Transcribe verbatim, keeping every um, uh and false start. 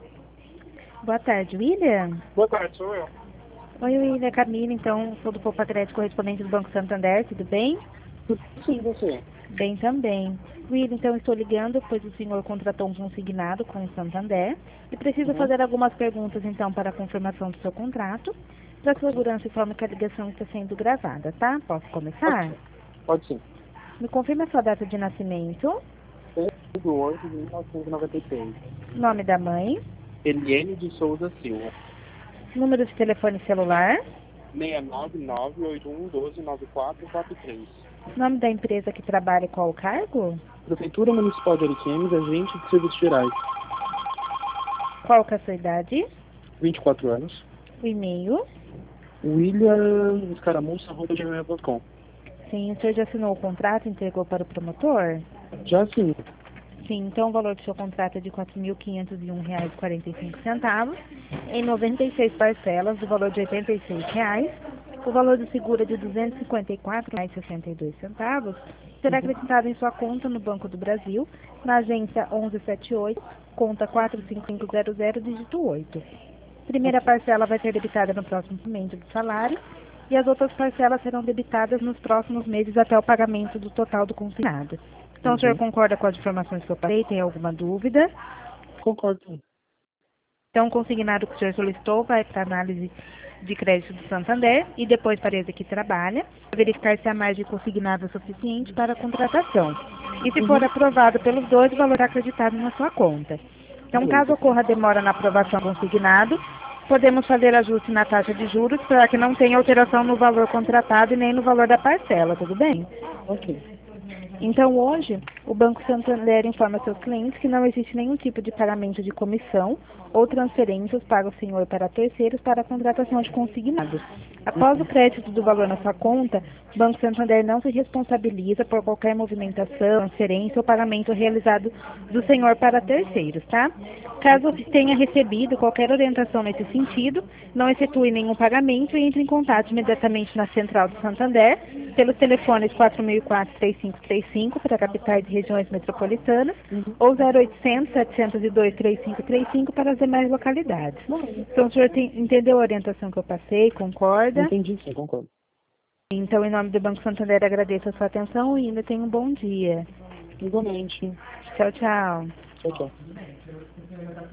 Boa tarde, William. Boa tarde, sou eu. Oi, William, Camila, então, sou do Poupa Crédito correspondente do Banco Santander, tudo bem? Sim, você. Bem também. William, então, estou ligando, pois o senhor contratou um consignado com o Santander e preciso Uhum. fazer algumas perguntas, então, para a confirmação do seu contrato. Para segurança, informe que a ligação está sendo gravada, tá? Posso começar? Ok. Pode sim. Me confirme a sua data de nascimento, seis de oito de mil novecentos e noventa e seis. nome da mãe, Eliane de Souza Silva. número de telefone celular, seis nove nove oito um um dois nove quatro quatro três. nome da empresa que trabalha e qual o cargo, Prefeitura Municipal de Ariquemes, agente de serviços gerais. qual que é a sua idade, vinte e quatro anos. o e-mail. William Escaramuça, arroba gmail ponto com. Sim, o senhor já assinou o contrato e entregou para o promotor? Já sim. Sim, então o valor do seu contrato é de quatro mil quinhentos e um reais e quarenta e cinco centavos, em noventa e seis parcelas, do valor de oitenta e seis reais. O valor do seguro é de duzentos e cinquenta e quatro reais e sessenta e dois centavos. Será Uhum. acreditado em sua conta no Banco do Brasil, na agência onze setenta e oito, conta quatro cinco cinco zero zero, dígito oito. Primeira Ok. parcela vai ser debitada no próximo mês do salário e as outras parcelas serão debitadas nos próximos meses até o pagamento do total do consignado. Então, o senhor Uhum. concorda com as informações que eu passei? Tem alguma dúvida? Concordo. Sim. Então, o consignado que o senhor solicitou vai para análise de crédito do Santander e depois para a empresa que trabalha, para verificar se a margem consignada é suficiente para a contratação. E se for Uhum. aprovado pelos dois, o valor é acreditado na sua conta. Então, caso Beleza. ocorra demora na aprovação do consignado, podemos fazer ajuste na taxa de juros para que não tenha alteração no valor contratado e nem no valor da parcela, tudo bem? Ok. Então, hoje, o Banco Santander informa seus clientes que não existe nenhum tipo de pagamento de comissão ou transferências para o senhor para terceiros para a contratação de consignados. Após o Uhum. crédito do valor na sua conta, o Banco Santander não se responsabiliza por qualquer movimentação, transferência ou pagamento realizado do senhor para terceiros, tá? Caso Ok. tenha recebido qualquer orientação nesse sentido, não efetue nenhum pagamento e entre em contato imediatamente na Central do Santander, pelos telefones quatro mil e quatro, três cinco três cinco para capitais e regiões metropolitanas, Uhum. ou zero oitocentos, setecentos e dois, três cinco três cinco para as demais localidades. Não, Então, o senhor tem- entendeu a orientação que eu passei? Concorda? entendi sim, concordo. Então, em nome do Banco Santander, agradeço a sua atenção e ainda tenha um bom dia. Igualmente. Tchau, tchau. Tchau, tchau.